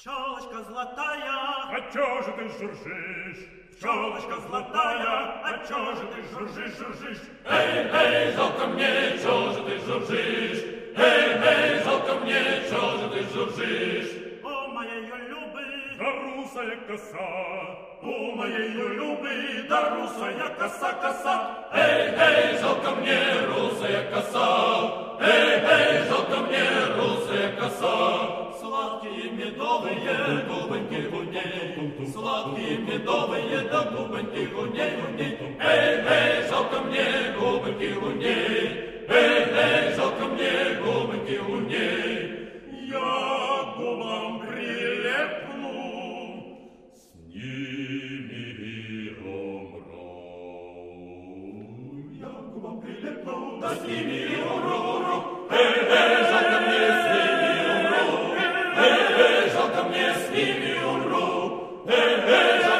Пчелочка золотая, а чё же ты жужжишь? пчелочка золотая, а чё же ты жужжишь? Эй, эй, жалко мне, чё же ты жужжишь? Эй, эй, жалко мне, чё же ты жужжишь? О, моей любы, Да русая коса, о, моей любы, да русая коса. Эй, эй, жалко мне, русая коса. Эй, эй, жалко мне, русая коса. Сладкие медовые губоньки гуней, сладкие медовые да губоньки гуней. Эй, эй, жалко мне, губоньки гуней. Эй, эй, жалко мне, губоньки гуней. Я губам прилепну, с ними и умру. я губам прилепну, Да с ними и умру. Эй, эй, жалко мне, с ними умру. Эй, эй, жалко мне, с ними умру. Эй, эй,